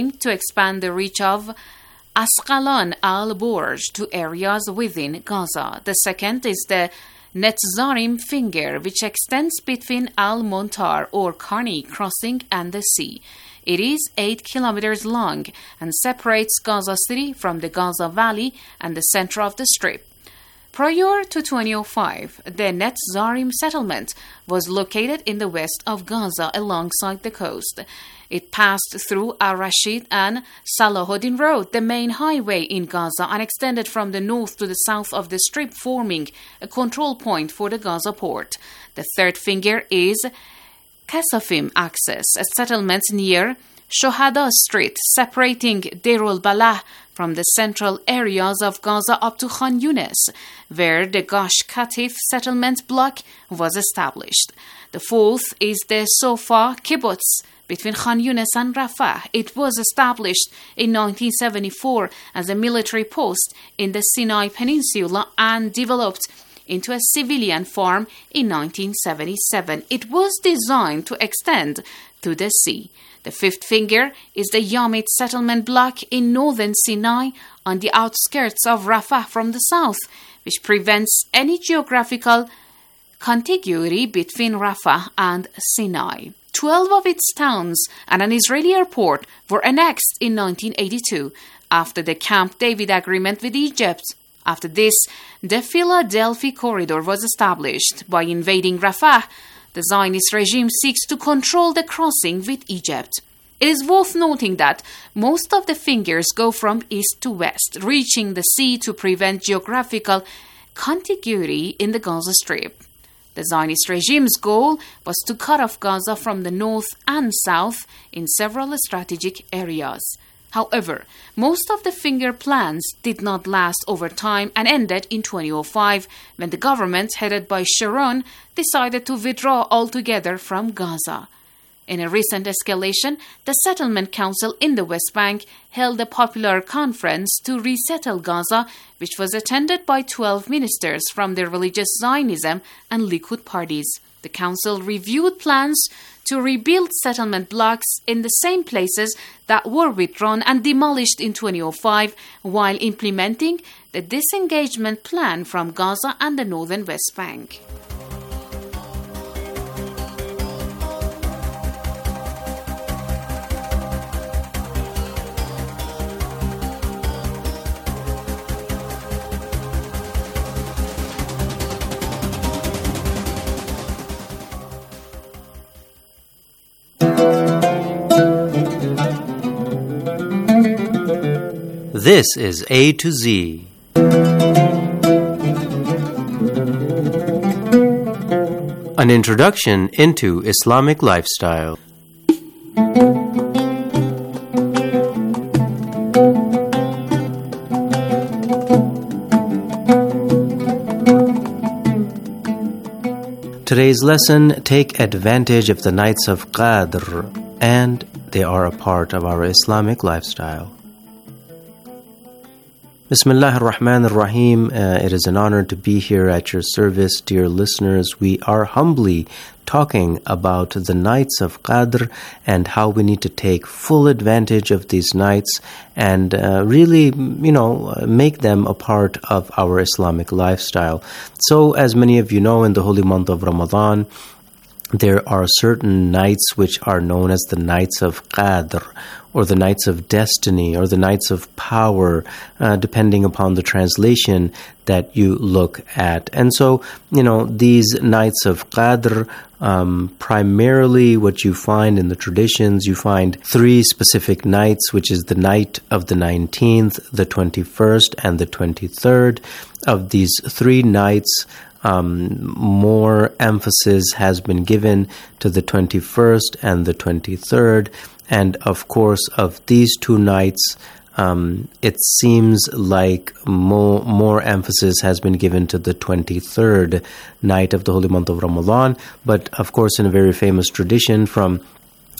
to expand the reach of Asqalan al-Burj to areas within Gaza. The second is the Netzarim finger, which extends between Al-Montar or Karni crossing and the sea. It is 8 kilometers long and separates Gaza City from the Gaza Valley and the center of the Strip. Prior to 2005, the Netzarim settlement was located in the west of Gaza alongside the coast. It passed through Al-Rashid and Salahuddin Road, the main highway in Gaza, and extended from the north to the south of the Strip, forming a control point for the Gaza port. The third finger is Kasafim Access, a settlement near Shohada Street, separating Deir al-Balah from the central areas of Gaza up to Khan Yunis, where the Gash Katif settlement block was established. The fourth is the Sofa Kibbutz between Khan Yunis and Rafah. It was established in 1974 as a military post in the Sinai Peninsula and developed into a civilian farm in 1977. It was designed to extend to the sea. The fifth finger is the Yamit settlement block in northern Sinai on the outskirts of Rafah from the south, which prevents any geographical contiguity between Rafah and Sinai. 12 of its towns and an Israeli airport were annexed in 1982 after the Camp David Agreement with Egypt. After this, the Philadelphia Corridor was established. By invading Rafah, the Zionist regime seeks to control the crossing with Egypt. It is worth noting that most of the fingers go from east to west, reaching the sea to prevent geographical contiguity in the Gaza Strip. The Zionist regime's goal was to cut off Gaza from the north and south in several strategic areas. However, most of the finger plans did not last over time and ended in 2005 when the government, headed by Sharon, decided to withdraw altogether from Gaza. In a recent escalation, the Settlement Council in the West Bank held a popular conference to resettle Gaza, which was attended by 12 ministers from the religious Zionism and Likud parties. The council reviewed plans to rebuild settlement blocks in the same places that were withdrawn and demolished in 2005 while implementing the disengagement plan from Gaza and the northern West Bank. This is A to Z. An introduction into Islamic lifestyle. Today's lesson: take advantage of the nights of Qadr, and they are a part of our Islamic lifestyle. Bismillah ar-Rahman ar-Rahim. It is an honor to be here at your service, dear listeners. We are humbly talking about the nights of Qadr and how we need to take full advantage of these nights and really, make them a part of our Islamic lifestyle. So, as many of you know, in the holy month of Ramadan, there are certain nights which are known as the nights of Qadr, or the nights of destiny, or the nights of power, depending upon the translation that you look at. And so, these nights of Qadr, primarily what you find in the traditions, you find three specific nights, which is the night of the 19th, the 21st, and the 23rd. Of these three nights, more emphasis has been given to the 21st and the 23rd. And of course, of these two nights, it seems like more emphasis has been given to the 23rd night of the holy month of Ramadan. But of course, in a very famous tradition from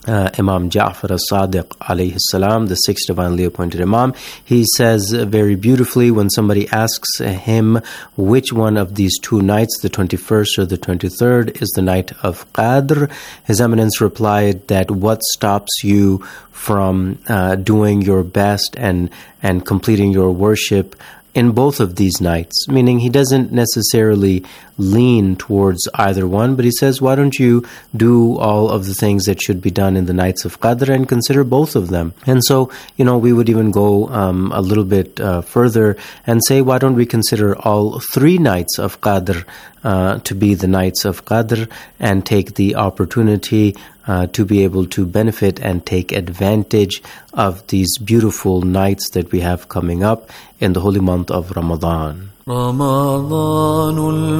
Imam Ja'far as-Sadiq alayhi salam, the sixth divinely appointed Imam. He says very beautifully when somebody asks him which one of these two nights, the 21st or the 23rd, is the night of Qadr, His Eminence replied that what stops you from doing your best and completing your worship in both of these nights, meaning he doesn't necessarily lean towards either one, but he says, why don't you do all of the things that should be done in the nights of Qadr and consider both of them? And so, we would even go a little bit further and say, why don't we consider all 3 nights of Qadr to be the nights of Qadr and take the opportunity to be able to benefit and take advantage of these beautiful nights that we have coming up in the holy month of Ramadan. رمضان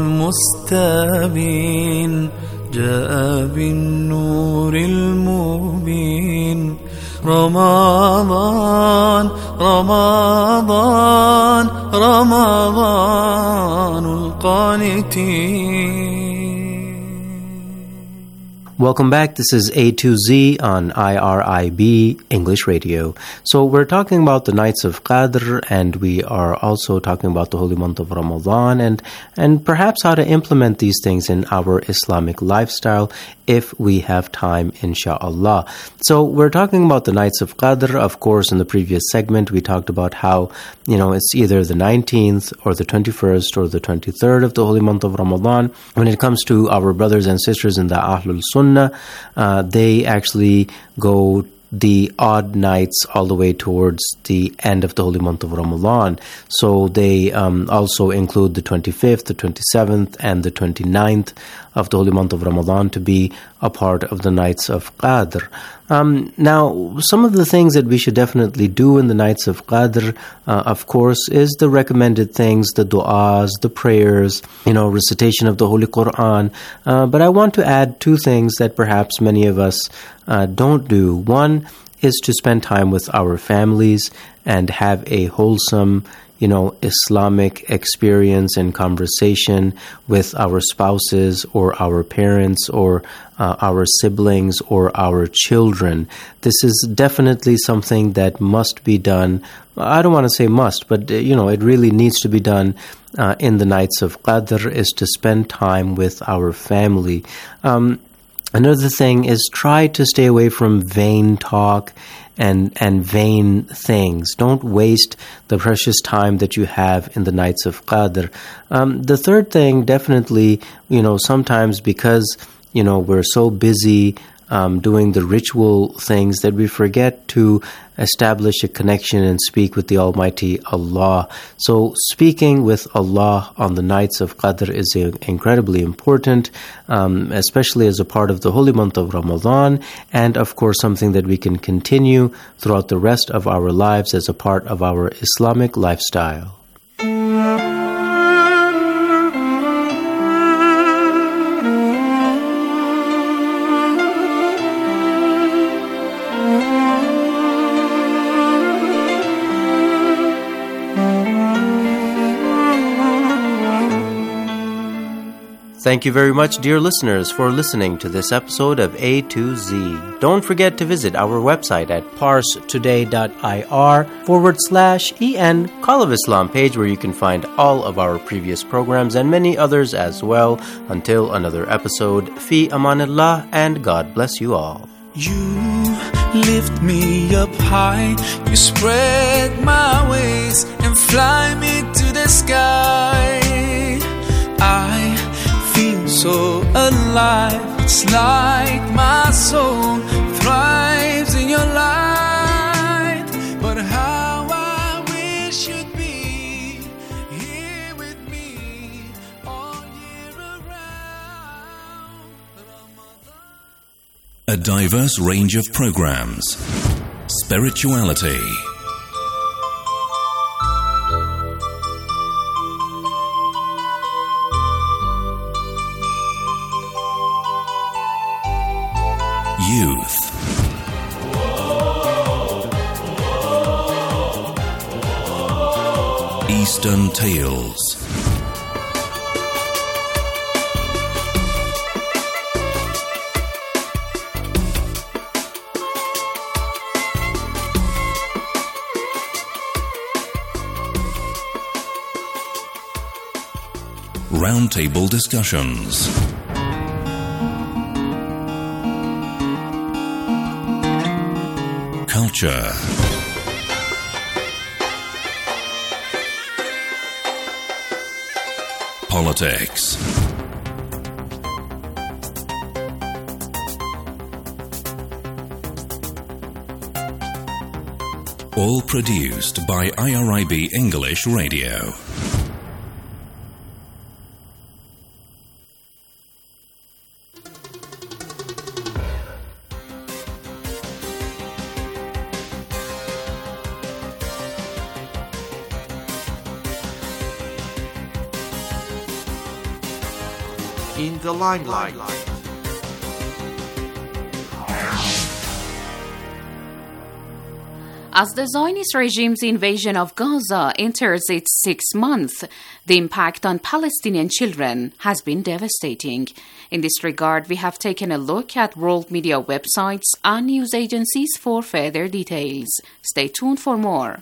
المستبين جاء بالنور المبين رمضان رمضان رمضان القانتين. Welcome back. This is A to Z on IRIB English Radio. So we're talking about the nights of Qadr, and we are also talking about the holy month of Ramadan and perhaps how to implement these things in our Islamic lifestyle if we have time, inshallah. So we're talking about the nights of Qadr. Of course, in the previous segment, we talked about how, it's either the 19th or the 21st or the 23rd of the holy month of Ramadan. When it comes to our brothers and sisters in the Ahlul Sunnah, they actually go the odd nights all the way towards the end of the holy month of Ramadan. So they also include the 25th, the 27th, and the 29th of the holy month of Ramadan to be a part of the nights of Qadr. Now, some of the things that we should definitely do in the nights of Qadr, of course, is the recommended things, the du'as, the prayers, recitation of the Holy Quran. But I want to add 2 things that perhaps many of us don't do. One is to spend time with our families and have a wholesome, Islamic experience and conversation with our spouses or our parents or our siblings or our children. This is definitely something that must be done. I don't want to say must, but it really needs to be done in the nights of Qadr, is to spend time with our family. Another thing is try to stay away from vain talk and vain things. Don't waste the precious time that you have in the nights of Qadr. The third thing, definitely, sometimes because, we're so busy doing the ritual things that we forget to establish a connection and speak with the Almighty Allah. So speaking with Allah on the nights of Qadr is incredibly important, especially as a part of the holy month of Ramadan, and of course something that we can continue throughout the rest of our lives as a part of our Islamic lifestyle. Thank you very much, dear listeners, for listening to this episode of A to Z. Don't forget to visit our website at parstoday.ir/EN Call of Islam page, where you can find all of our previous programs and many others as well. Until another episode, Fi Amanillah, and God bless you all. You lift me up high, you spread my wings and fly me to the sky. I feel so alive, it's like my soul thrives in your light. But how I wish you'd be here with me all year around. A diverse range of programs, spirituality, youth, Eastern Tales, roundtable discussions. Culture. Politics. All produced by IRIB English Radio. In the limelight. As the Zionist regime's invasion of Gaza enters its 6th month, the impact on Palestinian children has been devastating. In this regard, we have taken a look at world media websites and news agencies for further details. Stay tuned for more.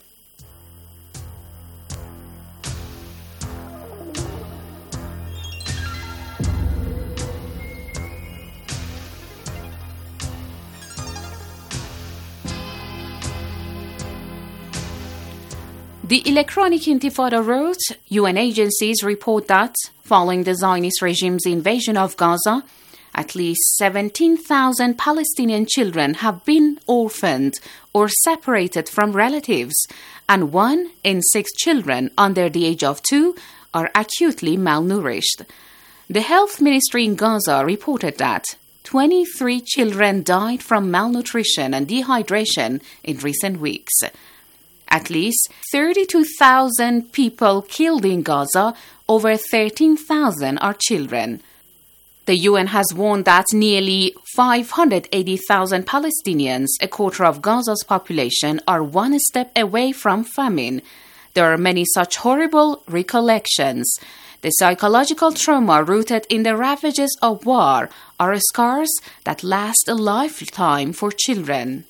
The Electronic Intifada wrote, UN agencies report that, following the Zionist regime's invasion of Gaza, at least 17,000 Palestinian children have been orphaned or separated from relatives, and 1 in 6 children under the age of 2 are acutely malnourished. The Health Ministry in Gaza reported that 23 children died from malnutrition and dehydration in recent weeks. At least 32,000 people killed in Gaza, over 13,000 are children. The UN has warned that nearly 580,000 Palestinians, a quarter of Gaza's population, are one step away from famine. There are many such horrible recollections. The psychological trauma rooted in the ravages of war are scars that last a lifetime for children.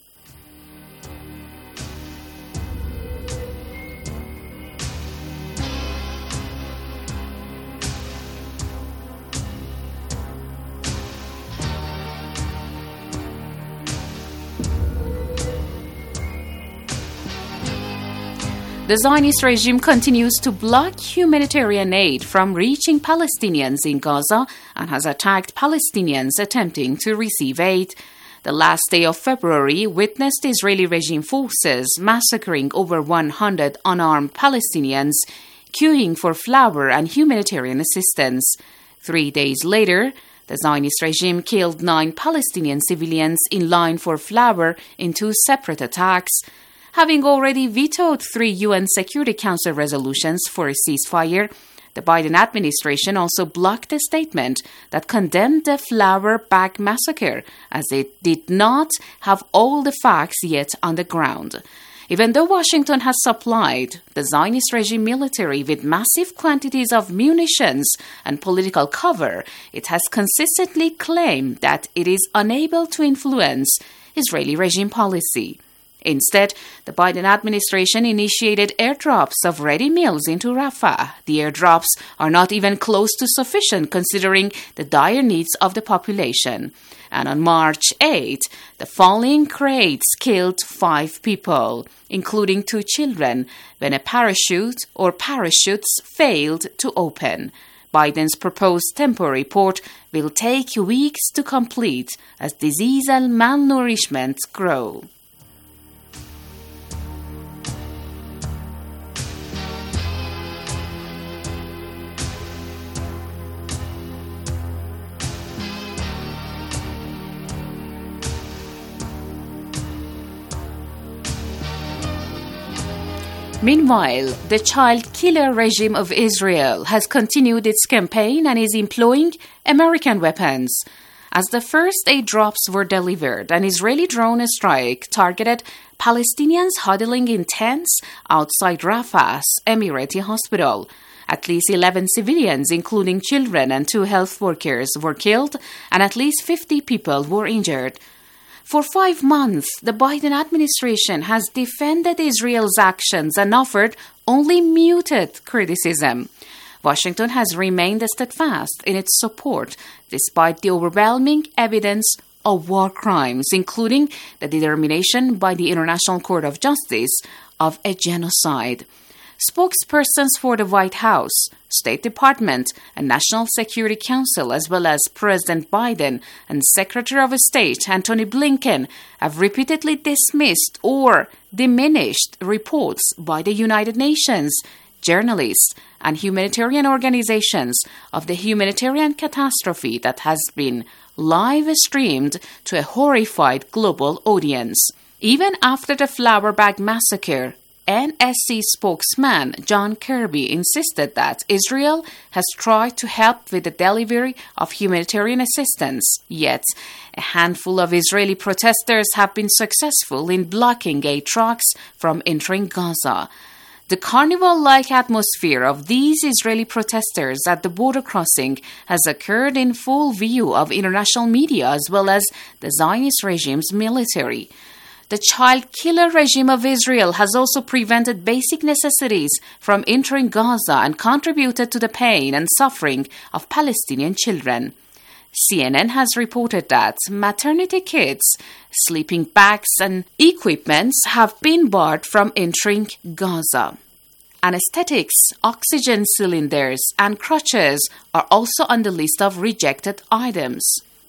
The Zionist regime continues to block humanitarian aid from reaching Palestinians in Gaza and has attacked Palestinians attempting to receive aid. The last day of February witnessed Israeli regime forces massacring over 100 unarmed Palestinians, queuing for flour and humanitarian assistance. 3 days later, the Zionist regime killed 9 Palestinian civilians in line for flour in 2 separate attacks. Having already vetoed 3 UN Security Council resolutions for a ceasefire, the Biden administration also blocked a statement that condemned the flour bag massacre, as it did not have all the facts yet on the ground. Even though Washington has supplied the Zionist regime military with massive quantities of munitions and political cover, it has consistently claimed that it is unable to influence Israeli regime policy. Instead, the Biden administration initiated airdrops of ready meals into Rafah. The airdrops are not even close to sufficient considering the dire needs of the population. And on March 8, the falling crates killed 5 people, including 2 children, when a parachute or parachutes failed to open. Biden's proposed temporary port will take weeks to complete as disease and malnourishment grow. Meanwhile, the child killer regime of Israel has continued its campaign and is employing American weapons. As the first aid drops were delivered, an Israeli drone strike targeted Palestinians huddling in tents outside Rafah's Emirati hospital. At least 11 civilians, including children and 2 health workers, were killed, and at least 50 people were injured. For 5 months, the Biden administration has defended Israel's actions and offered only muted criticism. Washington has remained steadfast in its support despite the overwhelming evidence of war crimes, including the determination by the International Court of Justice of a genocide. Spokespersons for the White House, State Department, and National Security Council, as well as President Biden and Secretary of State Antony Blinken, have repeatedly dismissed or diminished reports by the United Nations, journalists, and humanitarian organizations of the humanitarian catastrophe that has been live-streamed to a horrified global audience. Even after the Flour Bag Massacre, NSC spokesman John Kirby insisted that Israel has tried to help with the delivery of humanitarian assistance, yet a handful of Israeli protesters have been successful in blocking aid trucks from entering Gaza. The carnival-like atmosphere of these Israeli protesters at the border crossing has occurred in full view of international media as well as the Zionist regime's military. The child-killer regime of Israel has also prevented basic necessities from entering Gaza and contributed to the pain and suffering of Palestinian children. CNN has reported that maternity kits, sleeping bags, and equipments have been barred from entering Gaza. Anesthetics, oxygen cylinders, and crutches are also on the list of rejected items.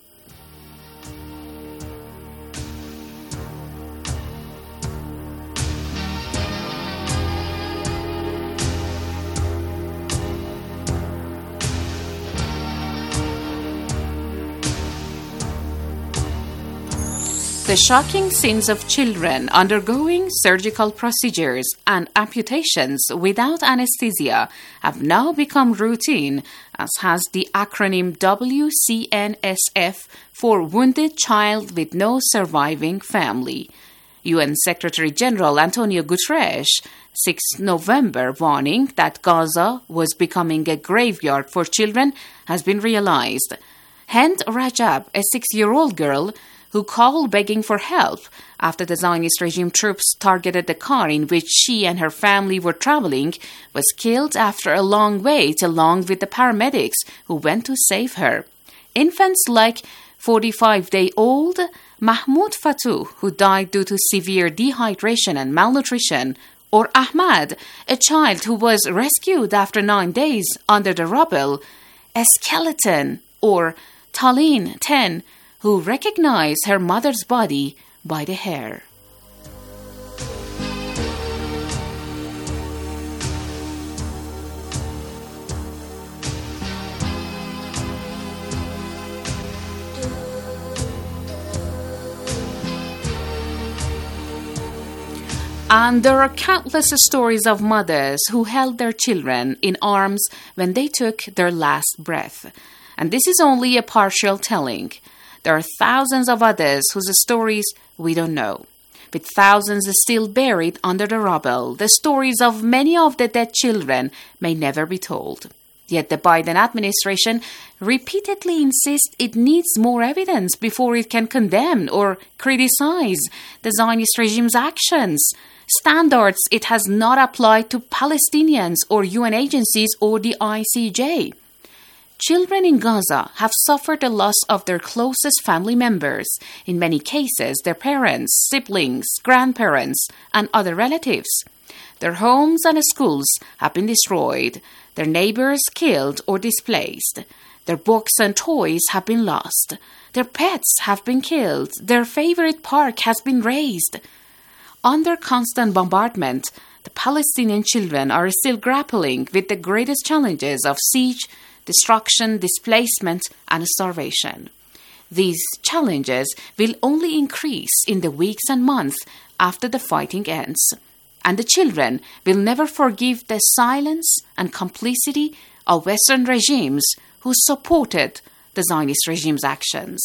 The shocking scenes of children undergoing surgical procedures and amputations without anesthesia have now become routine, as has the acronym WCNSF for Wounded Child with No Surviving Family. UN Secretary General Antonio Guterres, 6 November, warning that Gaza was becoming a graveyard for children has been realized. Hind Rajab, a 6-year-old girl, who called begging for help after the Zionist regime troops targeted the car in which she and her family were traveling, was killed after a long wait along with the paramedics who went to save her. Infants like 45-day-old Mahmoud Fatou, who died due to severe dehydration and malnutrition, or Ahmad, a child who was rescued after 9 days under the rubble, a skeleton, or Talin, 10, who recognized her mother's body by the hair. And there are countless stories of mothers who held their children in arms when they took their last breath. And this is only a partial telling. There are thousands of others whose stories we don't know. With thousands still buried under the rubble, the stories of many of the dead children may never be told. Yet the Biden administration repeatedly insists it needs more evidence before it can condemn or criticize the Zionist regime's actions, standards it has not applied to Palestinians or UN agencies or the ICJ. Children in Gaza have suffered the loss of their closest family members, in many cases their parents, siblings, grandparents, and other relatives. Their homes and schools have been destroyed, their neighbors killed or displaced. Their books and toys have been lost. Their pets have been killed. Their favorite park has been razed. Under constant bombardment, the Palestinian children are still grappling with the greatest challenges of siege, destruction, displacement, and starvation. These challenges will only increase in the weeks and months after the fighting ends. And the children will never forgive the silence and complicity of Western regimes who supported the Zionist regime's actions.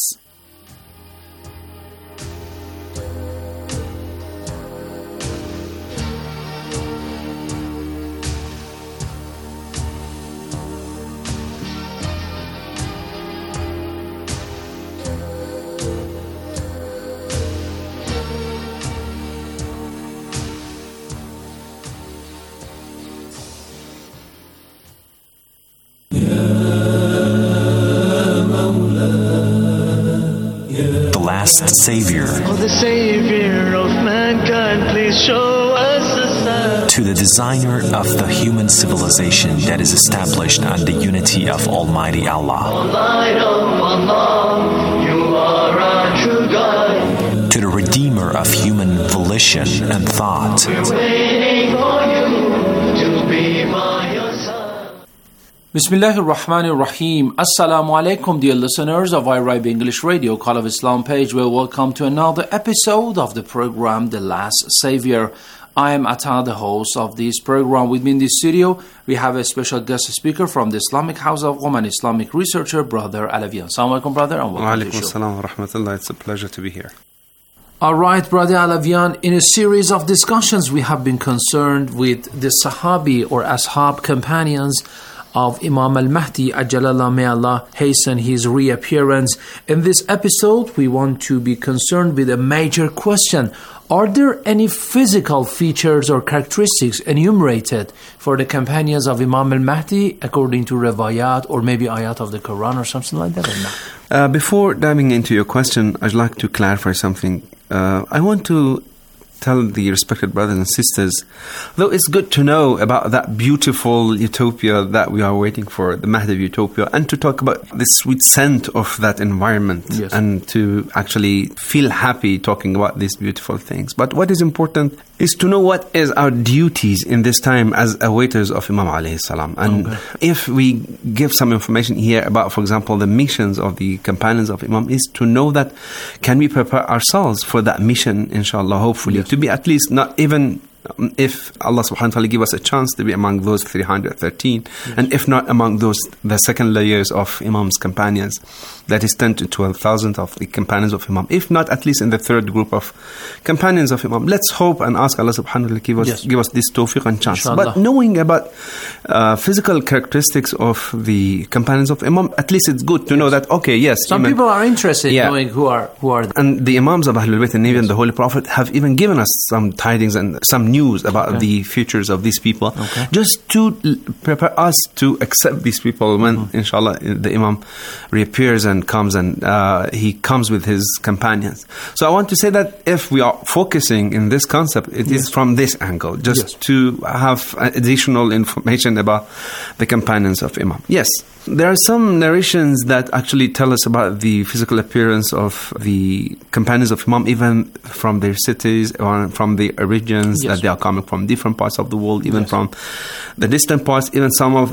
last Savior. Oh, the Savior of mankind, please show us a sign. To the designer of the human civilization that is established on the unity of Almighty Allah. Light of Allah, you are our true guide. To the redeemer of human volition and thought. We're waiting for you to be by your side. Bismillahir Rahmanir Rahim. Assalamu alaikum, dear listeners of IRIB English Radio, Call of Islam page. Well, welcome to another episode of the program, The Last Savior. I am Atta, the host of this program. With me in the studio, we have a special guest speaker from the Islamic House of Qom, an Islamic researcher, Brother Alavian. Assalamu alaikum, brother, and welcome to the show. Wa rahmatullah. It's a pleasure to be here. All right, Brother Alavian, in a series of discussions, we have been concerned with the Sahabi or Ashab companions of Imam al-Mahdi, Ajalallah, may Allah hasten his reappearance. In this episode, we want to be concerned with a major question. Are there any physical features or characteristics enumerated for the companions of Imam al-Mahdi according to Riwayat or maybe ayat of the Quran or something like that, or not? Before diving into your question, I'd like to clarify something. I want to tell the respected brothers and sisters, though it's good to know about that beautiful utopia that we are waiting for, the Mahdi utopia, and to talk about the sweet scent of that environment, yes, and to actually feel happy talking about these beautiful things. But what is important is to know what is our duties in this time as awaiters of Imam alayhi salam. And if we give some information here about, for example, the missions of the companions of Imam, is to know that can we prepare ourselves for that mission, inshallah, hopefully, yes, to be at least not even if Allah subhanahu wa ta'ala give us a chance to be among those 313, yes, and if not among those, the second layers of Imam's companions, that is 10 to 12,000 of the companions of Imam, if not at least in the third group of companions of Imam. Let's hope and ask Allah subhanahu wa ta'ala give us this tawfiq and chance. Inshallah. But knowing about physical characteristics of the companions of Imam, at least it's good to know that, okay, yes. Some people are interested in knowing who are and the Imams of Ahlul Bayt and even the Holy Prophet have even given us some tidings and some news about the futures of these people, just to prepare us to accept these people when, inshallah, the Imam reappears and comes and he comes with his companions. So I want to say that if we are focusing in this concept, it is from this angle, just to have additional information about the companions of Imam. Yes, there are some narrations that actually tell us about the physical appearance of the companions of Imam, even from their cities or from the regions that they are coming from, different parts of the world, even from the distant parts. Even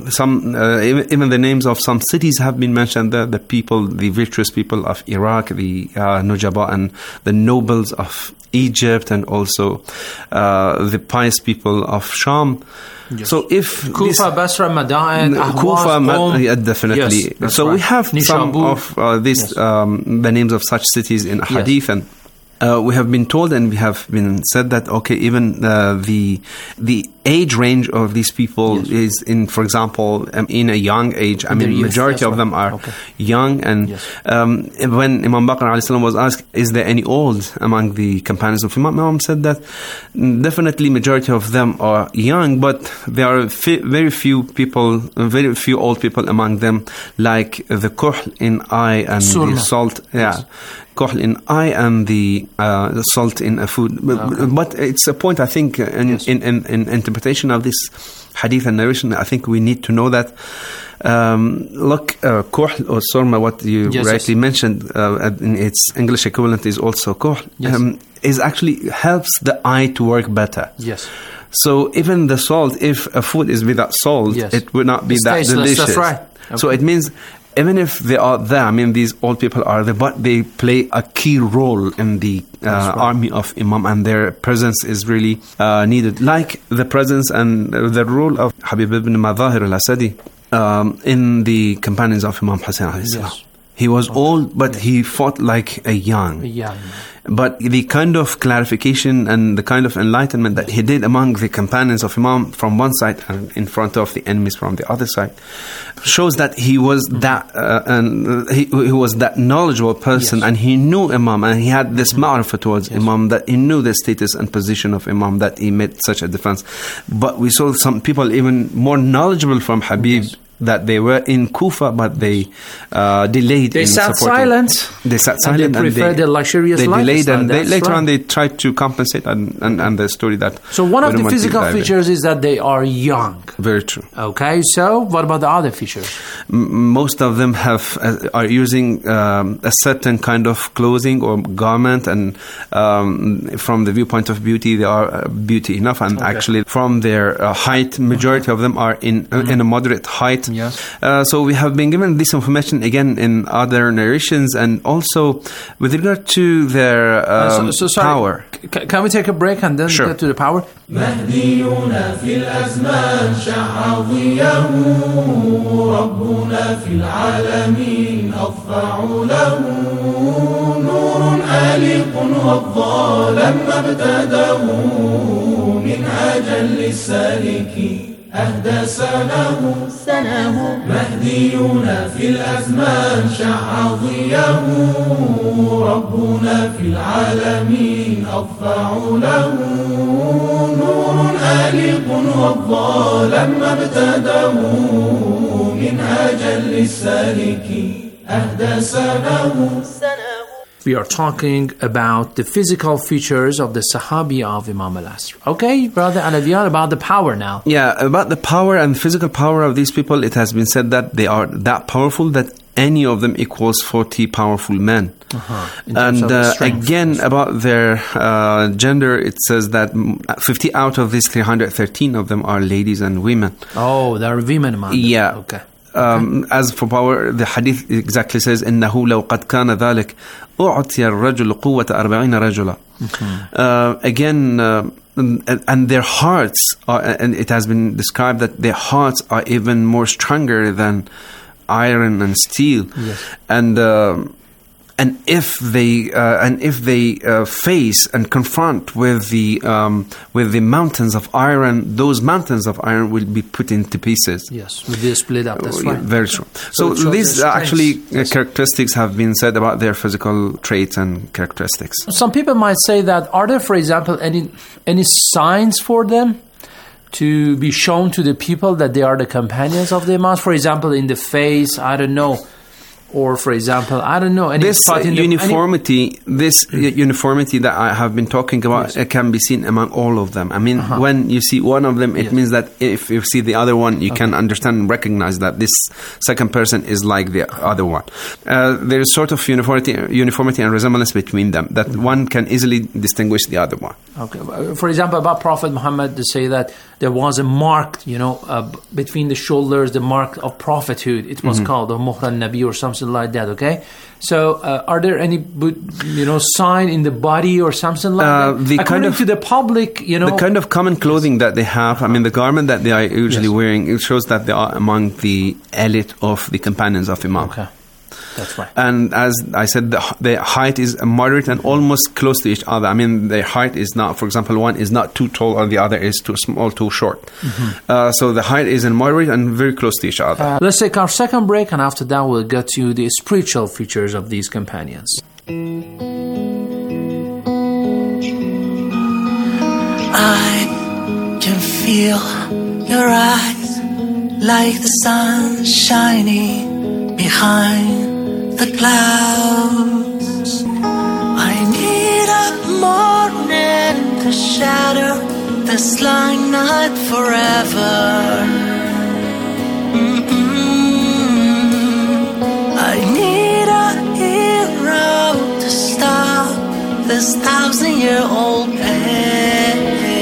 even the names of some cities have been mentioned there. The people, the virtuous people of Iraq, the Nujaba and the nobles of Egypt, and also the pious people of Sham. Yes. So if Kufa, Basra, Madain, Ahwaz, definitely. Yes, so we have some of these the names of such cities in Hadith, and we have been told and we have been said that even the age range of these people is in, for example, in a young age. I mean, majority of them are young. And when Imam Baqir alayhi salam was asked, is there any old among the companions of Imam? Imam said that definitely majority of them are young, but there are very few old people among them, like the kuhl in eye and the salt. Kuhl in eye and the salt in a food. But it's a point, I think, in interpretation of this hadith and narration, I think we need to know that kuhl or surma, what you rightly mentioned, in its English equivalent is also kuhl, is actually helps the eye to work better. Yes. So even the salt, if a food is without salt, it would not be that delicious. That's right. So it means even if they are there, I mean, these old people are there, but they play a key role in the army of Imam, and their presence is really needed. Like the presence and the role of Habib ibn Madahir al-Asadi in the companions of Imam Hussein alayhi salam. He was old, but he fought like a young. But the kind of clarification and the kind of enlightenment that he did among the companions of Imam from one side and in front of the enemies from the other side shows that he was that he was that knowledgeable person, and he knew Imam, and he had this ma'rifah towards Imam, that he knew the status and position of Imam, that he made such a defense. But we saw some people even more knowledgeable from Habib that they were in Kufa, but they delayed. They sat silent. They sat silent, and they preferred the luxurious They delayed, lifestyle. and That's later right. on they tried to compensate, and the story that. So one of we don't the want to physical dive in. features is that they are young. Very true. Okay, so what about the other features? Most of them are using a certain kind of clothing or garment, and from the viewpoint of beauty, they are beauty enough. And actually, from their height, majority of them are in a moderate height. Yes. So we have been given this information again in other narrations, and also with regard to their so sorry, power. Can we take a break and then Sure. get to the power? مهدينا في الأزمان شع ضياه ربنا في العالمين أضفع له نور آلق وضى لما ابتداه منهاجا للسالكين أهدى سناه مهدينا في الأزمان شع ضياه ربنا في العالمين أضفع له نور آلق وضى لما ابتداه منهاجا للسالكين أهدى سناه. We are talking about the physical features of the Sahabi of Imam al-Asr. Okay, Brother Alavian, about the power now. Yeah, about the power and physical power of these people, it has been said that they are that powerful that any of them equals 40 powerful men. In terms And of strength. again, about their gender, it says that 50 out of these 313 of them are ladies and women. Oh, there are women among them. Yeah. Okay. As for power, the hadith exactly says إنه لو قد كان ذلك أعطي الرجل قوة 40 رجلا. Again, and their hearts are, and it has been described that their hearts are even more stronger than iron and steel. Yes. And if they face and confront with the mountains of iron, those mountains of iron will be put into pieces. Yes, will be split up. That's right. Very true. So it shows these their actually strengths. Yes. characteristics have been said about their physical traits and characteristics. Some people might say that, are there, for example, any signs for them to be shown to the people that they are the companions of the Imams? For example, in the face, I don't know. Or, for example, I don't know. Any This spot in uniformity that I have been talking about can be seen among all of them. I mean, when you see one of them, it means that if you see the other one, you can understand and recognize that this second person is like the other one. There is sort of uniformity and resemblance between them that one can easily distinguish the other one. Okay. For example, about Prophet Muhammad, they say that there was a mark, between the shoulders, the mark of prophethood. It was called the Muhr al-Nabi or something like that, okay? So, are there any, sign in the body or something like that? According to the public, The kind of common clothing that they have, I mean, the garment that they are usually wearing, it shows that they are among the elite of the companions of Imam. Okay. That's right. And as I said, the height is moderate and almost close to each other. I mean, their height is not, for example, one is not too tall or the other is too small, too short. So the height is in moderate and very close to each other. Let's take our second break, and after that we'll get to the spiritual features of these companions. I can feel your eyes like the sun shining behind the clouds. I need a morning to shatter this lying night forever. I need a hero to stop this 1,000-year-old pain.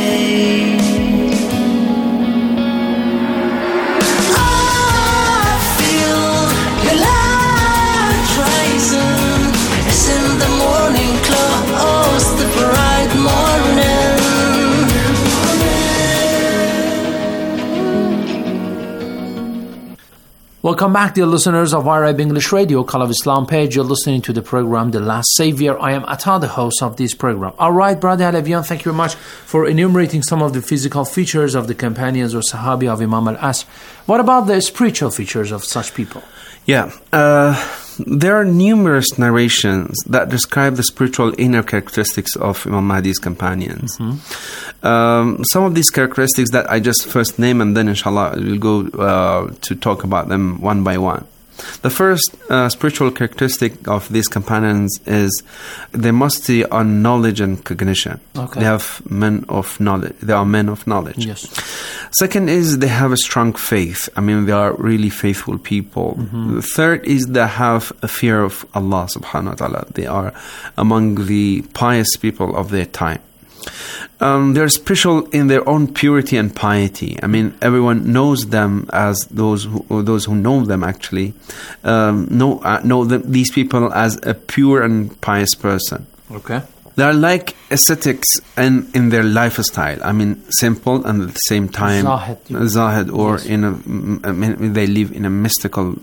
Welcome back, dear listeners of Arab English Radio, Call of Islam page. You're listening to the program The Last Savior. I am Atta, the host of this program. All right, Brother Alavian, thank you very much for enumerating some of the physical features of the companions or Sahabi of Imam al-Asr. What about the spiritual features of such people? Yeah. there are numerous narrations that describe the spiritual inner characteristics of Imam Mahdi's companions. Some of these characteristics that I just first name, and then inshallah we'll go to talk about them one by one. The first spiritual characteristic of these companions is they must be on knowledge and cognition. Okay. They have men of knowledge. They are men of knowledge. Yes. Second is they have a strong faith. I mean, they are really faithful people. The third is they have a fear of Allah subhanahu wa ta'ala. They are among the pious people of their time. They're spiritual in their own purity and piety. I mean, everyone knows them as those who know them actually know these people as a pure and pious person. Okay. They are like ascetics in their lifestyle. I mean, simple and at the same time zahid, or yes. They live in a mystical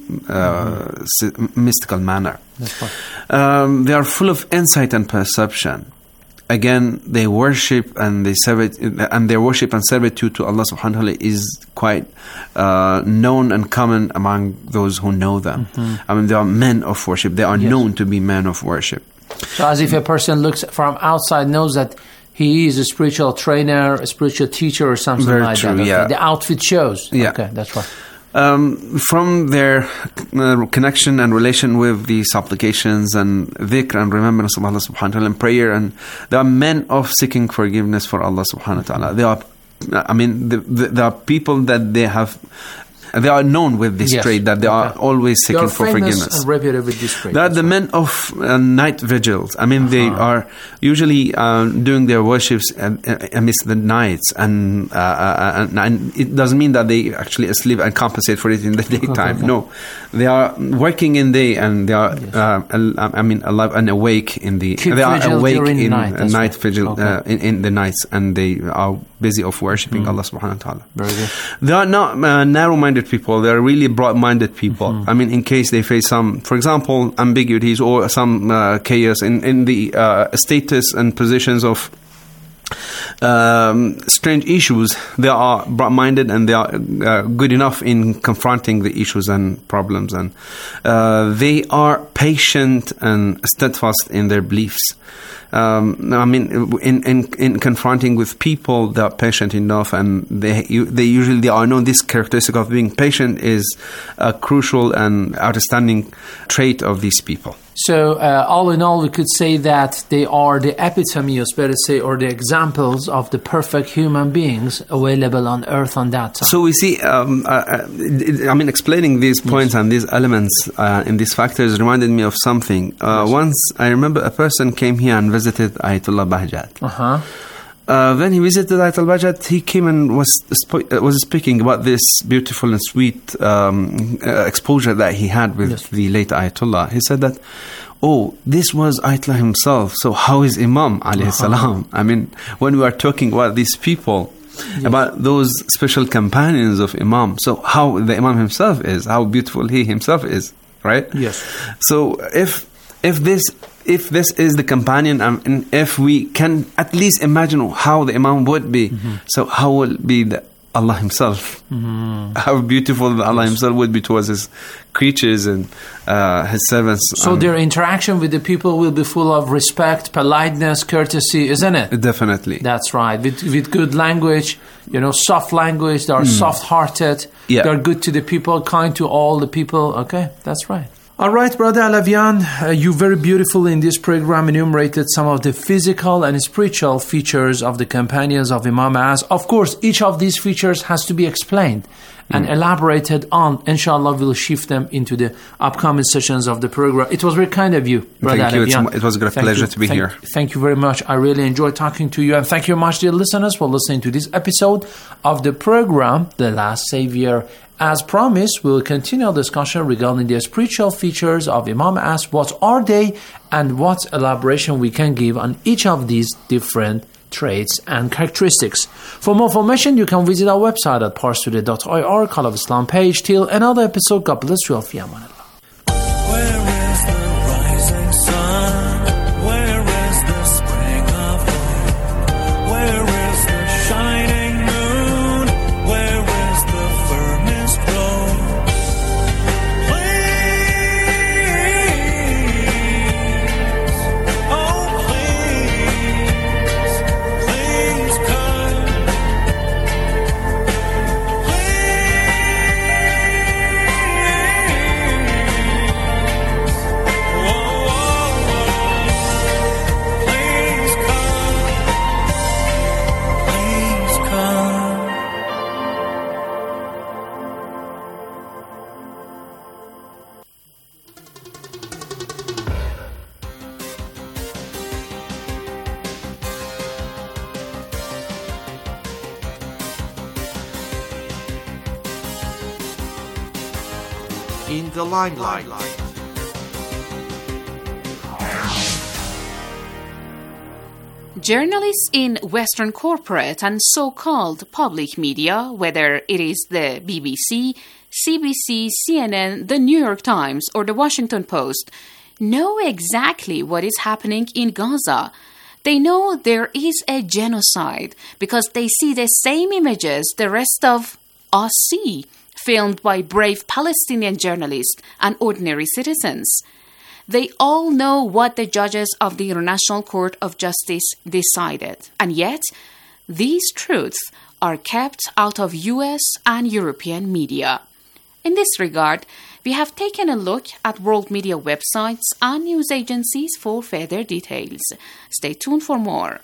manner. That's right. They are full of insight and perception. Again, they worship and they serve, and their worship and servitude to Allah subhanahu wa ta'ala is quite known and common among those who know them. I mean, they are men of worship. They are known to be men of worship. So as if a person looks from outside, knows that he is a spiritual trainer, a spiritual teacher or something Very like true, that. Okay. yeah. The outfit shows. Yeah. Okay, that's right. From their connection and relation with the supplications and dhikr and remembrance of Allah subhanahu wa ta'ala and prayer, and they are men of seeking forgiveness for Allah subhanahu wa ta'ala. They are, I mean, there are people that they are known with this trait, that they are always seeking for forgiveness. And reputed with this trait. They are the men of night vigils. I mean, they are usually doing their worships amidst the nights, and it doesn't mean that they actually asleep and compensate for it in the daytime. No, they are working in day, and they are, alive and awake in the. They are awake in night vigil in the nights, and they are busy of worshipping Allah subhanahu wa ta'ala. Very good. They are not narrow-minded people. They are really broad-minded people. I mean, in case they face some, for example, ambiguities or some chaos in the status and positions of strange issues, they are broad-minded, and they are good enough in confronting the issues and problems, and they are patient and steadfast in their beliefs. I mean, in confronting with people, they are patient enough, and they are known. This characteristic of being patient is a crucial and outstanding trait of these people. So, all in all, we could say that they are the epitome, better say, or the examples of the perfect human beings available on earth on that time. So we see, I mean, explaining these points and these elements in these factors reminded me of something. Once, I remember a person came here and visited Ayatollah Bahjat. When he visited Ayatollah Bahjat, he came and was speaking about this beautiful and sweet exposure that he had with the late Ayatollah. He said that, this was Ayatollah himself. So how is Imam alayhi salam? I mean, when we are talking about these people, about those special companions of Imam, so how the Imam himself is, how beautiful he himself is, right? Yes. So if this is the companion, and if we can at least imagine how the Imam would be, so how will be Allah himself? How beautiful Allah himself would be towards his creatures and his servants. So their interaction with the people will be full of respect, politeness, courtesy, isn't it? Definitely. That's right. With good language, soft language. They are soft-hearted. Yeah. They are good to the people, kind to all the people. Okay, that's right. All right, Brother Alavian, you very beautifully in this program enumerated some of the physical and spiritual features of the companions of Imam As. Of course, each of these features has to be explained and elaborated on. Inshallah, we'll shift them into the upcoming sessions of the program. It was very kind of you, Brother Alavian. It was a great pleasure to be here. Thank you very much. I really enjoyed talking to you. And thank you very much, dear listeners, for listening to this episode of the program, The Last Savior. As promised, we will continue our discussion regarding the spiritual features of Imam As. What are they, and what elaboration we can give on each of these different traits and characteristics. For more information, you can visit our website at parstoday.ir, Call of Islam page. Till another episode, God bless you all. Fi aman Allah. In the limelight. Journalists in Western corporate and so-called public media, whether it is the BBC, CBC, CNN, the New York Times, or the Washington Post, know exactly what is happening in Gaza. They know there is a genocide because they see the same images the rest of us see, filmed by brave Palestinian journalists and ordinary citizens. They all know what the judges of the International Court of Justice decided, and yet these truths are kept out of US and European media. In this regard, we have taken a look at world media websites and news agencies for further details. Stay tuned for more.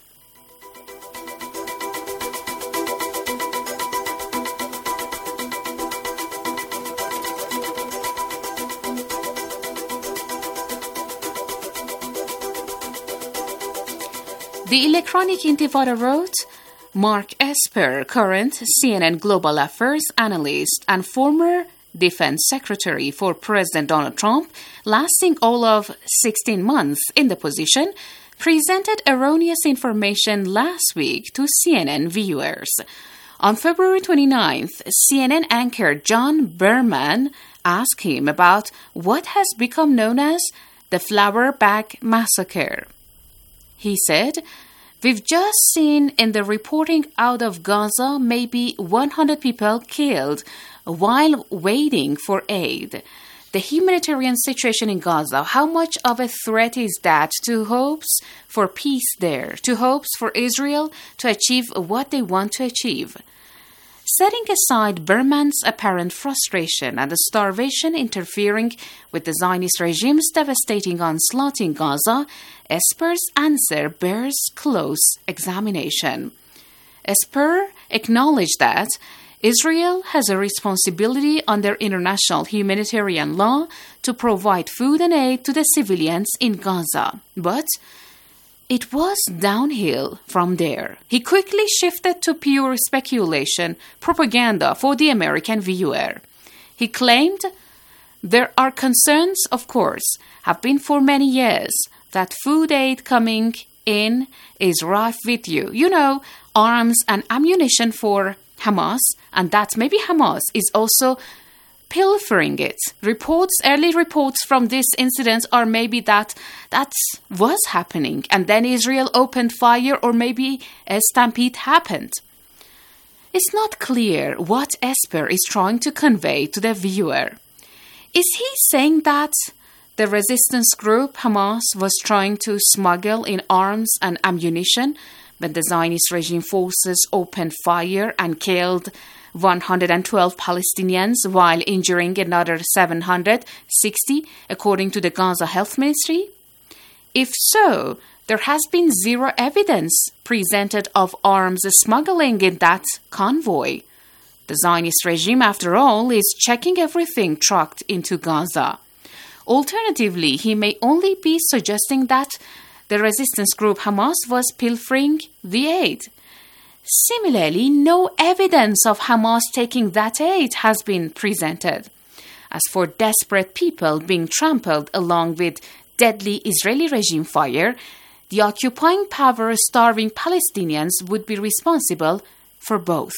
The Electronic Intifada wrote, Mark Esper, current CNN Global Affairs analyst and former Defense Secretary for President Donald Trump, lasting all of 16 months in the position, presented erroneous information last week to CNN viewers. On February 29th, CNN anchor John Berman asked him about what has become known as the Flour Bag Massacre. He said, "We've just seen in the reporting out of Gaza maybe 100 people killed while waiting for aid. The humanitarian situation in Gaza, how much of a threat is that to hopes for peace there, to hopes for Israel to achieve what they want to achieve?" Setting aside Berman's apparent frustration and the starvation interfering with the Zionist regime's devastating onslaught in Gaza, Esper's answer bears close examination. Esper acknowledged that Israel has a responsibility under international humanitarian law to provide food and aid to the civilians in Gaza, but it was downhill from there. He quickly shifted to pure speculation, propaganda for the American viewer. He claimed, "There are concerns, of course, have been for many years, that food aid coming in is rife with arms and ammunition for Hamas, and that maybe Hamas is also pilfering it. Early reports from this incident are maybe that was happening, and then Israel opened fire, or maybe a stampede happened." It's not clear what Esper is trying to convey to the viewer. Is he saying that the resistance group Hamas was trying to smuggle in arms and ammunition when the Zionist regime forces opened fire and killed 112 Palestinians while injuring another 760, according to the Gaza Health Ministry? If so, there has been zero evidence presented of arms smuggling in that convoy. The Zionist regime, after all, is checking everything trucked into Gaza. Alternatively, he may only be suggesting that the resistance group Hamas was pilfering the aid. Similarly, no evidence of Hamas taking that aid has been presented. As for desperate people being trampled along with deadly Israeli regime fire, the occupying power starving Palestinians would be responsible for both.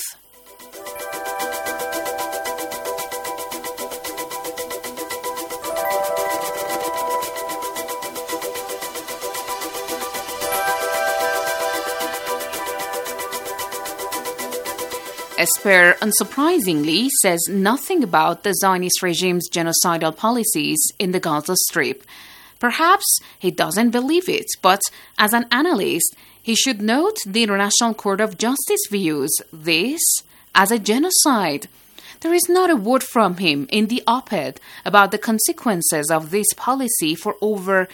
Esper, unsurprisingly, says nothing about the Zionist regime's genocidal policies in the Gaza Strip. Perhaps he doesn't believe it, but as an analyst, he should note the International Court of Justice views this as a genocide. There is not a word from him in the op-ed about the consequences of this policy for over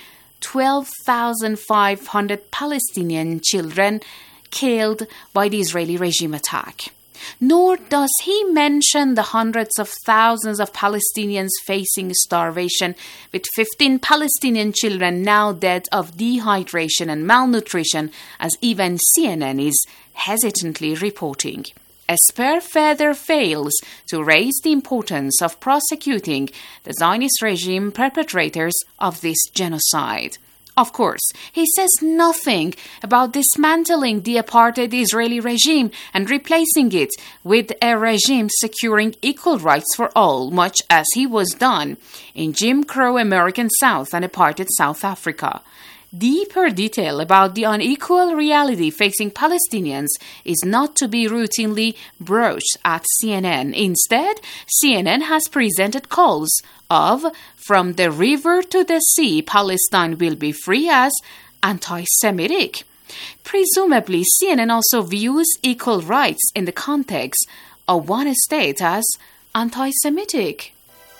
12,500 Palestinian children killed by the Israeli regime attack. Nor does he mention the hundreds of thousands of Palestinians facing starvation, with 15 Palestinian children now dead of dehydration and malnutrition, as even CNN is hesitantly reporting. Esper further fails to raise the importance of prosecuting the Zionist regime perpetrators of this genocide. Of course, he says nothing about dismantling the apartheid Israeli regime and replacing it with a regime securing equal rights for all, much as he was done in Jim Crow American South and apartheid South Africa. Deeper detail about the unequal reality facing Palestinians is not to be routinely broached at CNN. Instead, CNN has presented calls of "From the river to the sea, Palestine will be free" as anti-Semitic. Presumably, CNN also views equal rights in the context of one state as anti-Semitic.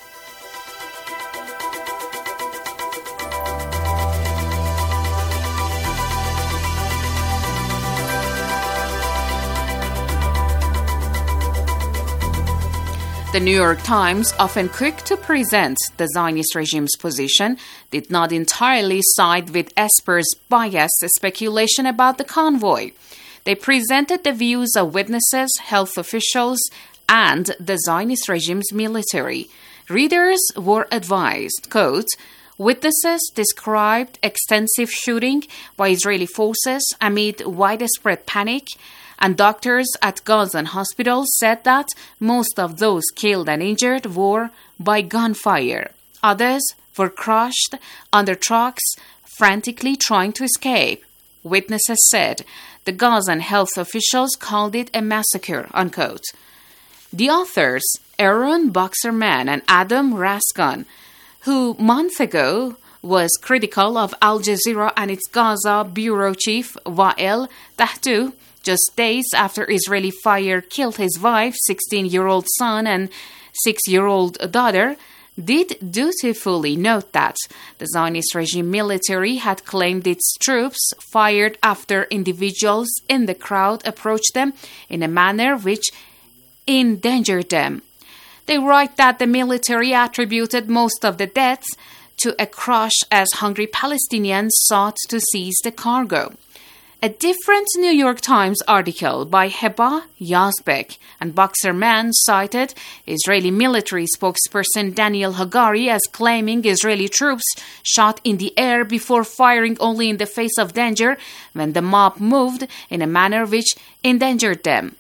The New York Times, often quick to present the Zionist regime's position, did not entirely side with Esper's biased speculation about the convoy. They presented the views of witnesses, health officials, and the Zionist regime's military. Readers were advised, quote, "Witnesses described extensive shooting by Israeli forces amid widespread panic, and doctors at Gazan hospitals said that most of those killed and injured were by gunfire. Others were crushed under trucks, frantically trying to escape." Witnesses said the Gazan health officials called it a massacre, unquote. The authors, Aaron Boxerman and Adam Raskin, who months ago was critical of Al Jazeera and its Gaza bureau chief, Wael Tahtou, just days after Israeli fire killed his wife, 16-year-old son, and 6-year-old daughter, did dutifully note that the Zionist regime military had claimed its troops fired after individuals in the crowd approached them in a manner which endangered them. They write that the military attributed most of the deaths to a crush as hungry Palestinians sought to seize the cargo. A different New York Times article by Heba Yazbek and Boxerman cited Israeli military spokesperson Daniel Hagari as claiming Israeli troops shot in the air before firing only in the face of danger when the mob moved in a manner which endangered them.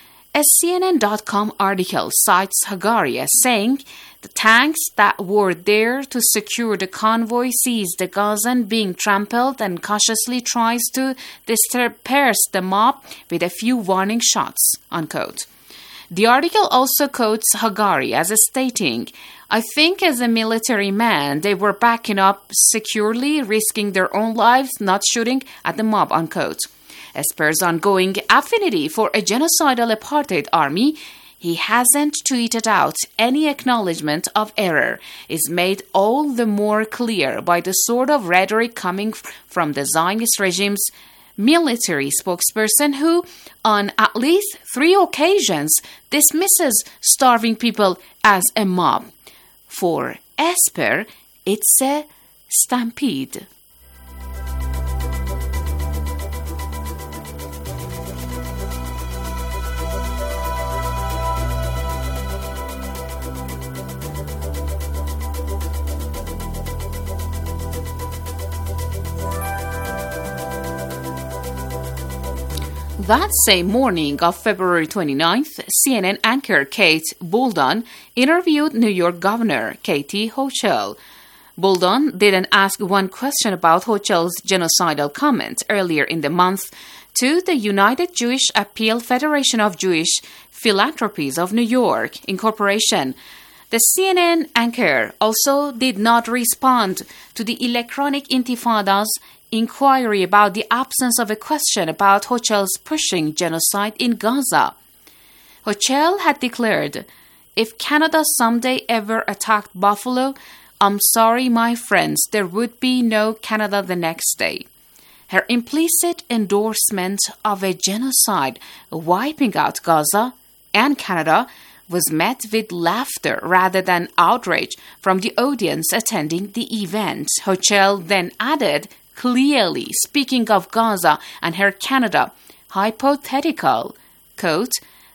A CNN.com article cites Hagari as saying the tanks that were there to secure the convoy sees the Gazan being trampled and cautiously tries to disperse the mob with a few warning shots, unquote. The article also quotes Hagari as stating, "I think as a military man, they were backing up securely, risking their own lives, not shooting at the mob," unquote. Esper's ongoing affinity for a genocidal apartheid army, he hasn't tweeted out any acknowledgement of error, is made all the more clear by the sort of rhetoric coming from the Zionist regime's military spokesperson who, on at least 3 occasions, dismisses starving people as a mob. For Esper, it's a stampede. That same morning of February 29th, CNN anchor Kate Bolden interviewed New York Governor Katie Hochul. Bolden didn't ask one question about Hochul's genocidal comment earlier in the month to the United Jewish Appeal Federation of Jewish Philanthropies of New York, Incorporation. The CNN anchor also did not respond to the Electronic Intifada's inquiry about the absence of a question about Hochul's pushing genocide in Gaza. Hochul had declared, "If Canada someday ever attacked Buffalo, I'm sorry, my friends, there would be no Canada the next day." Her implicit endorsement of a genocide wiping out Gaza and Canada was met with laughter rather than outrage from the audience attending the event. Hochul then added, clearly speaking of Gaza and her Canada, hypothetical, quote,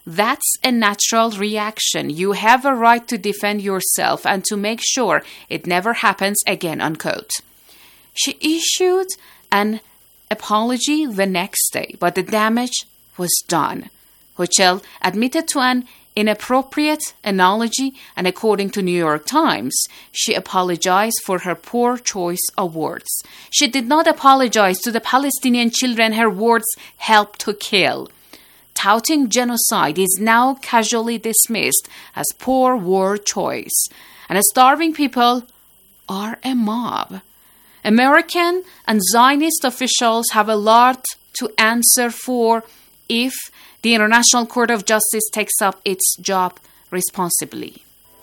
That's a natural reaction. You have a right to defend yourself and to make sure it never happens again, unquote. She issued an apology the next day, but the damage was done. Hochul admitted to an inappropriate analogy, and according to New York Times, she apologized for her poor choice of words. She did not apologize to the Palestinian children her words helped to kill. Touting genocide is now casually dismissed as poor word choice, and starving people are a mob. American and Zionist officials have a lot to answer for if the International Court of Justice takes up its job responsibly.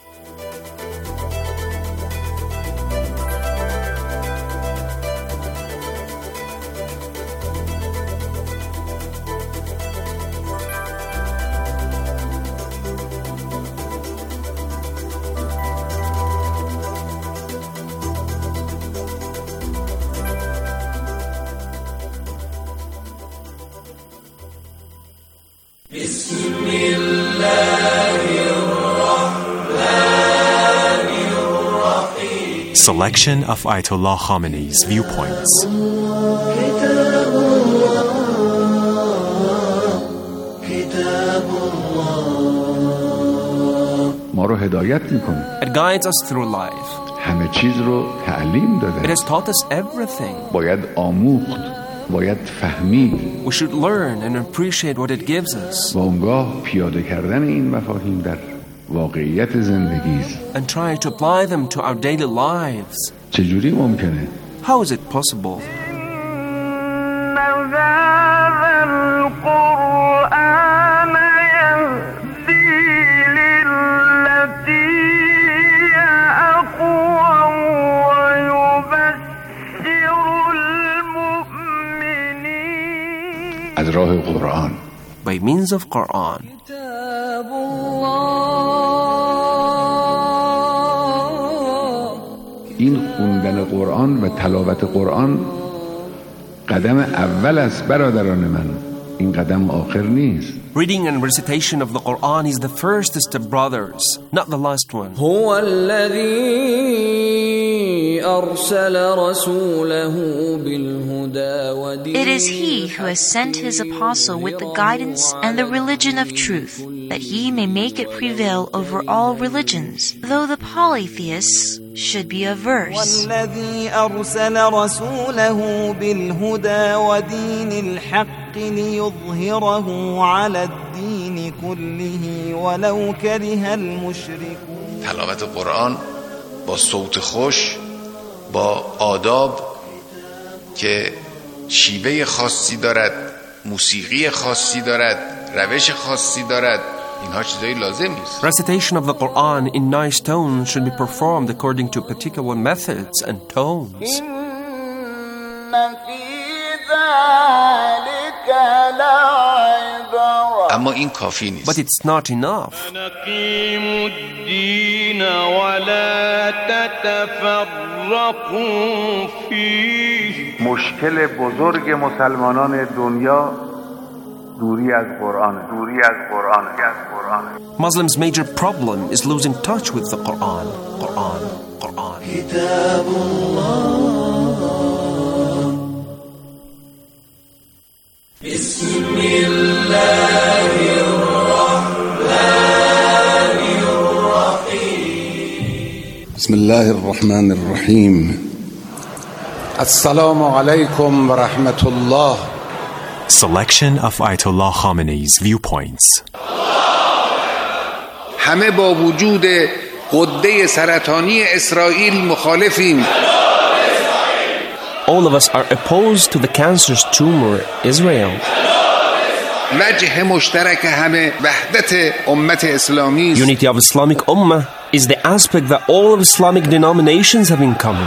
Selection of Ayatollah Khamenei's viewpoints. ما رو هدایت میکنه. It guides us through life. همه چیز رو تعلیم داده. It has taught us everything. باید آموخت. باید فهمید. We should learn and appreciate what it gives us. و اونگاه پیاده کردن این مفاهیم در واقعیت زندگی and try to apply them to our daily lives. چجوری ممکنه؟ How is it possible? از راه قرآن. By means of Quran. این خوندن قرآن و تلاوت قرآن قدم اول است برادران من. این قدم آخر نیست. Reading and recitation of the Quran is the first step, brothers, not the last one. هو الذي أرسل رسوله بالهدى ودين. It is He who has sent His apostle with the guidance and the religion of truth, that He may make it prevail over all religions, though the polytheists should be averse. والذي أرسل رسوله بالهدى ودين الحق ليظهره على الدين كله ولو كره المشركون. تلاوت قرآن با صوت خوش، با آداب که شیوه خاصی دارد، موسیقی خاصی دارد، روش خاصی دارد، اینها چیزایی لازم نیست. Recitation of the Quran in nice tones should be performed according to particular methods and tones. اما این کافی نیست. But it's not enough. نقيموا الدين ولا تتفرقوا فيه. مشکل بزرگ مسلمانان دنیا دوری از قرآن. Muslims' major problem is losing touch with the Quran. كتاب الله بسم الله الرحمن الرحيم بسم الله الرحمن الرحيم السلام عليكم ورحمة الله. Selection of Ayatollah Khamenei's viewpoints. همه با وجود غده سرطانی اسرائیل مخالفیم. All of us are opposed to the cancerous tumor Israel. وجه مشترک همه وحدت امت اسلامی. Unity of Islamic Ummah is the aspect that all of Islamic denominations have in common.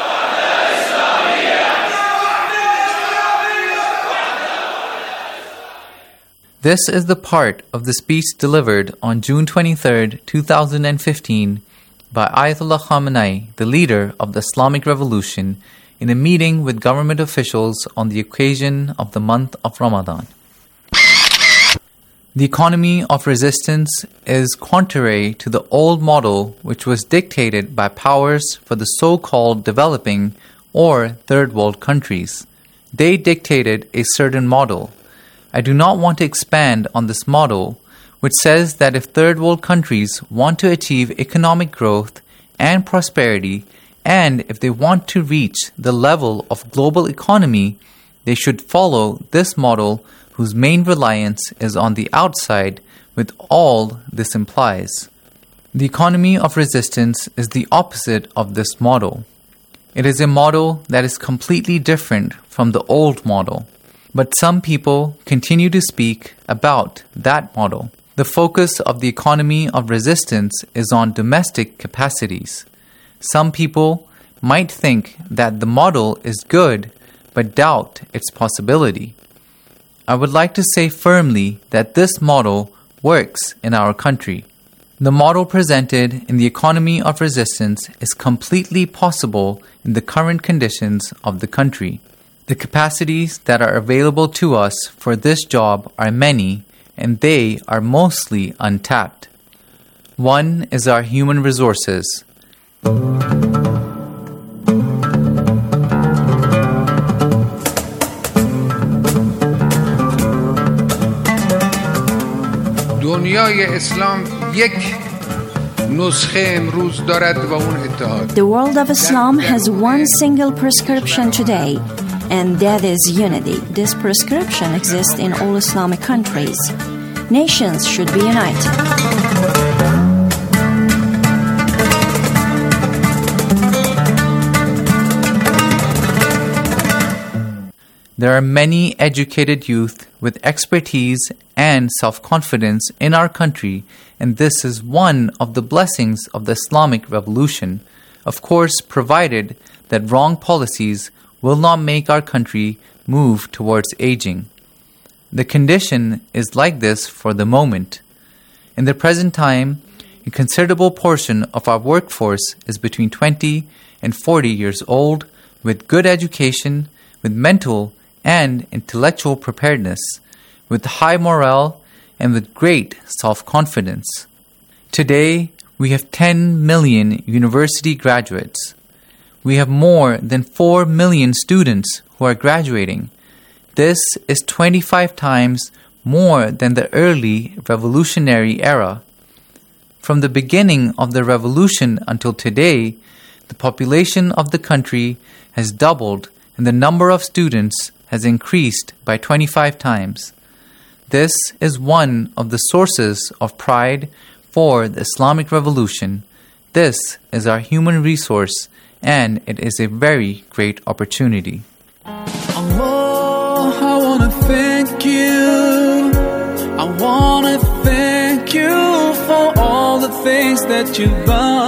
This is the part of the speech delivered on June 23, 2015 by Ayatollah Khamenei, the leader of the Islamic Revolution, in a meeting with government officials on the occasion of the month of Ramadan. The economy of resistance is contrary to the old model which was dictated by powers for the so-called developing or third world countries. They dictated a certain model. I do not want to expand on this model, which says that if third world countries want to achieve economic growth and prosperity, and if they want to reach the level of global economy, they should follow this model whose main reliance is on the outside, with all this implies. The economy of resistance is the opposite of this model. It is a model that is completely different from the old model. But some people continue to speak about that model. The focus of the economy of resistance is on domestic capacities. Some people might think that the model is good, but doubt its possibility. I would like to say firmly that this model works in our country. The model presented in the economy of resistance is completely possible in the current conditions of the country. The capacities that are available to us for this job are many, and they are mostly untapped. One is our human resources. دنیای اسلام یک نسخه امروز دارد و اون اتحاد. The world of Islam has one single prescription today, and that is unity. This prescription exists in all Islamic countries. Nations should be united. There are many educated youth with expertise and self-confidence in our country, and this is one of the blessings of the Islamic Revolution, of course provided that wrong policies will not make our country move towards aging. The condition is like this for the moment. In the present time, a considerable portion of our workforce is between 20 and 40 years old, with good education, with mental and intellectual preparedness, with high morale, and with great self-confidence. Today, we have 10 million university graduates. We have more than 4 million students who are graduating. This is 25 times more than the early revolutionary era. From the beginning of the revolution until today, the population of the country has doubled and the number of students has increased by 25 times. This is one of the sources of pride for the Islamic Revolution. This is our human resource, and it is a very great opportunity. Allah, I want to thank you. I want to thank you for all the things that you've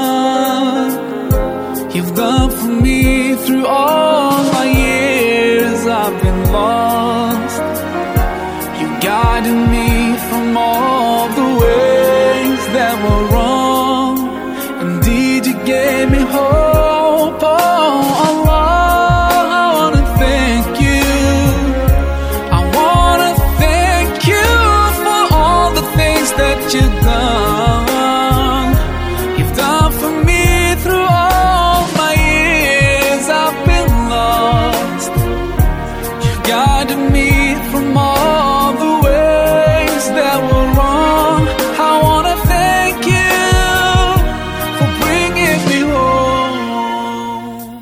done. You've done for me through all my years I've been lost. You guided me from all the ways that were wrong. Indeed, you gave me hope. Oh, Allah, I want to thank you. I want to thank you for all the things that you've done. You've done for me through all my years I've been lost. You've guided me from all the ways that were wrong. I want to thank you for bringing me home.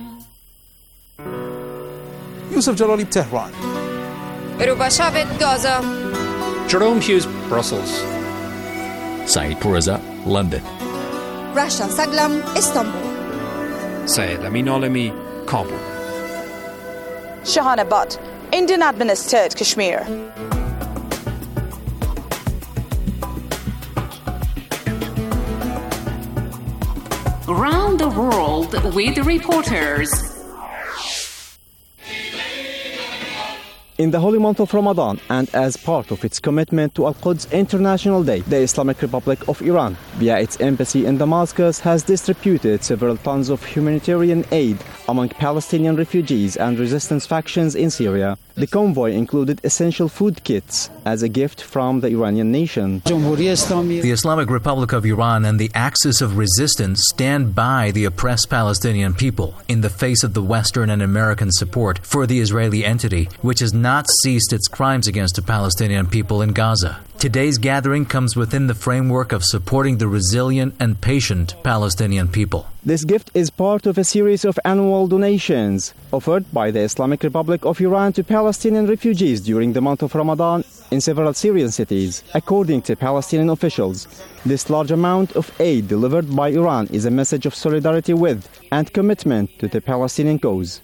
Yusuf Jalali, Tehran. Rubashavet, Gaza. Jerome Hughes, Brussels. Saeed Pourreza, London. Rasha Saglam, Istanbul. Syed Amin Alami, Kabul. Shahana Butt, Indian administered Kashmir. Around the world with reporters. In the holy month of Ramadan, and as part of its commitment to Al-Quds International Day, the Islamic Republic of Iran, via its embassy in Damascus, has distributed several tons of humanitarian aid among Palestinian refugees and resistance factions in Syria. The convoy included essential food kits as a gift from the Iranian nation. The Islamic Republic of Iran and the Axis of Resistance stand by the oppressed Palestinian people in the face of the Western and American support for the Israeli entity, which has not ceased its crimes against the Palestinian people in Gaza. Today's gathering comes within the framework of supporting the resilient and patient Palestinian people. This gift is part of a series of annual donations offered by the Islamic Republic of Iran to Palestinian refugees during the month of Ramadan in several Syrian cities, according to Palestinian officials. This large amount of aid delivered by Iran is a message of solidarity with and commitment to the Palestinian cause.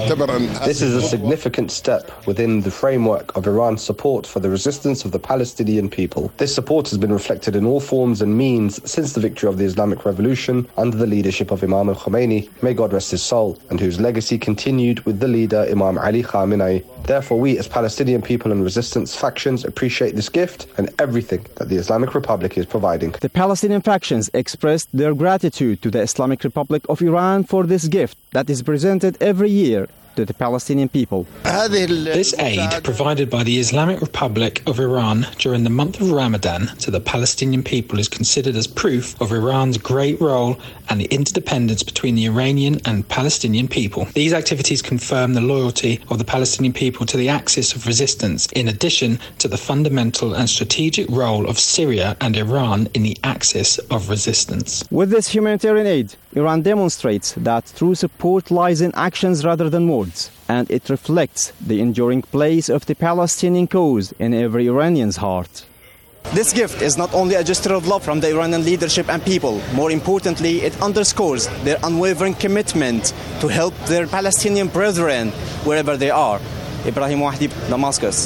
This is a significant step within the framework of Iran's support for the resistance of the Palestinian people. This support has been reflected in all forms and means since the victory of the Islamic Revolution under the leadership of Imam al-Khomeini, may God rest his soul, and whose legacy continued with the leader Imam Ali Khamenei. Therefore, we as Palestinian people and resistance factions appreciate this gift and everything that the Islamic Republic is providing. The Palestinian factions expressed their gratitude to the Islamic Republic of Iran for this gift that is presented every year to the Palestinian people. This aid provided by the Islamic Republic of Iran during the month of Ramadan to the Palestinian people is considered as proof of Iran's great role and the interdependence between the Iranian and Palestinian people. These activities confirm the loyalty of the Palestinian people to the axis of resistance, in addition to the fundamental and strategic role of Syria and Iran in the axis of resistance. With this humanitarian aid, Iran demonstrates that true support lies in actions rather than words, and it reflects the enduring place of the Palestinian cause in every Iranian's heart. This gift is not only a gesture of love from the Iranian leadership and people. More importantly, it underscores their unwavering commitment to help their Palestinian brethren wherever they are. Ibrahim Wahdi, Damascus.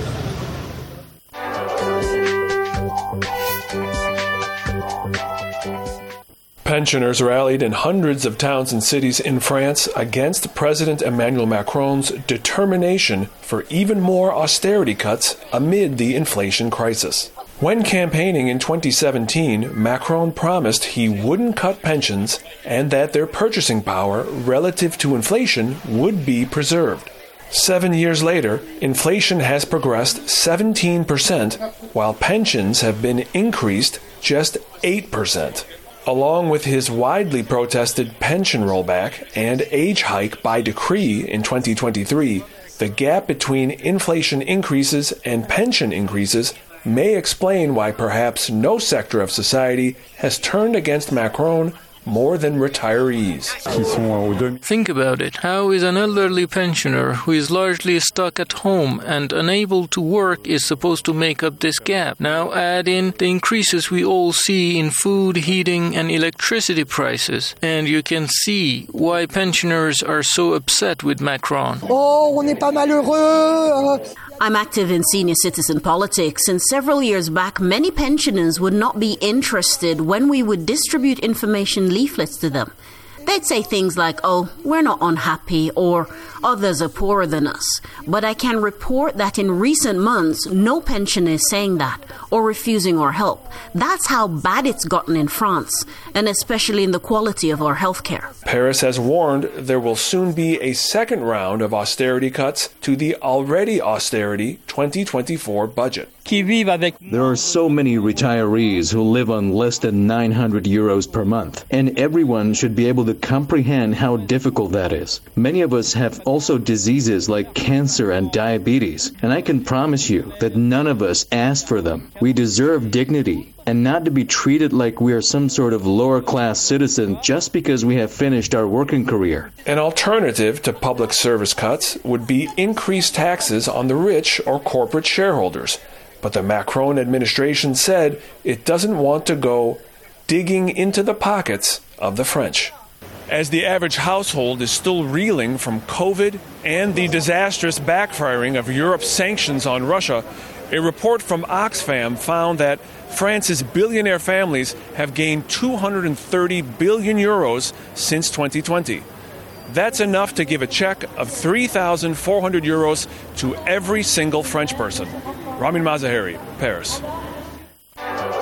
Pensioners rallied in hundreds of towns and cities in France against President Emmanuel Macron's determination for even more austerity cuts amid the inflation crisis. When campaigning in 2017, Macron promised he wouldn't cut pensions and that their purchasing power relative to inflation would be preserved. 7 years later, inflation has progressed 17%, while pensions have been increased just 8%. Along with his widely protested pension rollback and age hike by decree in 2023, the gap between inflation increases and pension increases may explain why perhaps no sector of society has turned against Macron more than retirees. Think about it. How is an elderly pensioner who is largely stuck at home and unable to work is supposed to make up this gap? Now add in the increases we all see in food, heating and electricity prices, and you can see why pensioners are so upset with Macron. On n'est pas malheureux. I'm active in senior citizen politics, and several years back, many pensioners would not be interested when we would distribute information leaflets to them. They'd say things like, "Oh, we're not unhappy," or "Others are poorer than us." But I can report that in recent months, no pensioner is saying that or refusing our help. That's how bad it's gotten in France, and especially in the quality of our healthcare. Paris has warned there will soon be a second round of austerity cuts to the already austerity 2024 budget. There are so many retirees who live on less than 900 euros per month, and everyone should be able to comprehend how difficult that is. Many of us have also diseases like cancer and diabetes, and I can promise you that none of us asked for them. We deserve dignity, and not to be treated like we are some sort of lower-class citizen just because we have finished our working career. An alternative to public service cuts would be increased taxes on the rich or corporate shareholders. But the Macron administration said it doesn't want to go digging into the pockets of the French. As the average household is still reeling from COVID and the disastrous backfiring of Europe's sanctions on Russia, a report from Oxfam found that France's billionaire families have gained 230 billion euros since 2020. That's enough to give a check of 3,400 euros to every single French person. Ramin Mazaheri, Paris.